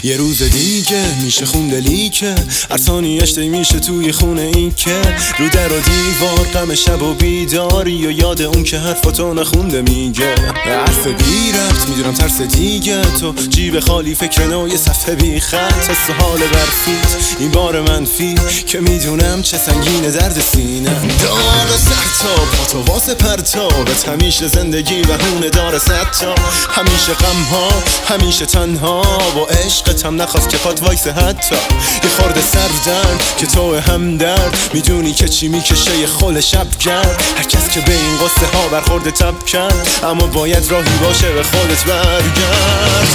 یه روز دیگه میشه خوندلی که هر ثانیه‌اش میشه توی خونه این که رو در و دیوار غم شب و بیداری و یاد اون که حرفاتو نخونده میگه حرف بی ربط میدونم ترس دیگه تو جیب خالی فکر نو یه صفحه بی خط حس حال برفیت این بار منفی که میدونم چه سنگین درد سینه داغ سر تا پاتو واسه پرتابت همیشه زندگی بهونه داره ستا همیشه غم ها همیشه تنها با عشقت هم نخواست که پات وایسه حتی یه خورده سردرد که تو همدرد میدونی که چی میکشه یه خل شبگرد هر کس که به این قصه ها برخورده تب کرد اما باید راهی باشه به خودت برگرد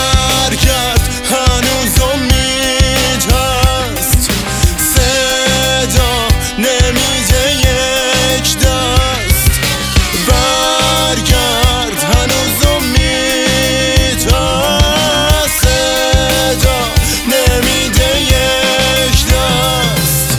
هنوز امید هست صدا نمیده یک دست برگرد هنوز امید هست صدا نمیده یک دست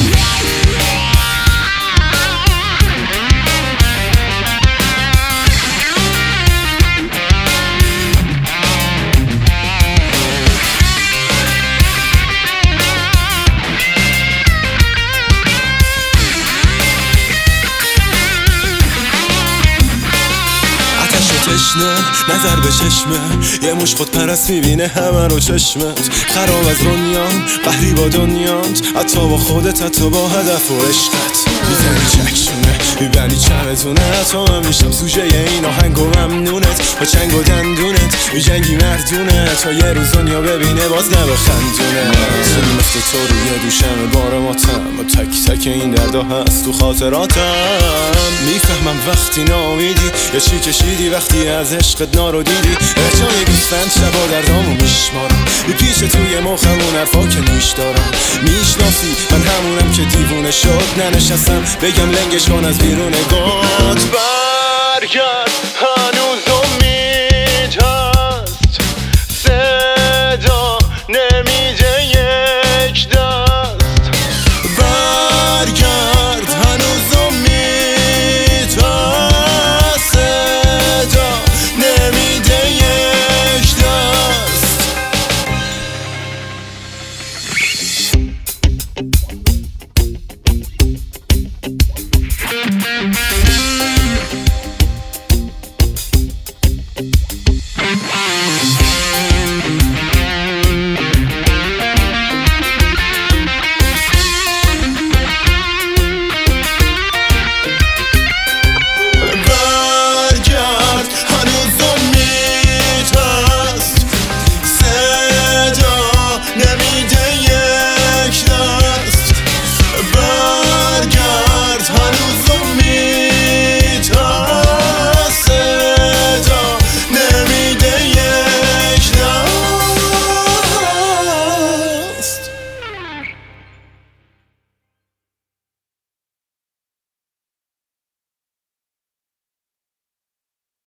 نظر به چشمه یه مش خود پرست میبینه همه رو چشمت خراب از دنیام قهری با دنیات حتی با خودت حتی با هدف و عشقت میزنی چکشونه میبنی چمتونه حتی من میشم سوژه این آهنگ و ممنونت با چنگ و دندونت میجنگی مردونه تا یه روز دنیا ببینه باز نبخندونه مثل تو روی دوشم بار ماتم و تک تک این دردا هست تو خاطراتم میفهمم وقتی نامیدی یا چی کشیدی وقتی از عشقت نارو دیدی جای گوسفند شبا دردامو میشمارم پیش توی مخمون حرفا که نیش دارم میشناسی من همونم که دیوونه شد ننشستم بگم لنگش کن از بیرون گات برگرد هنوز امید هست صدا نمیده یک دست برگرد هنوز امید هست صدا نمیده یک دست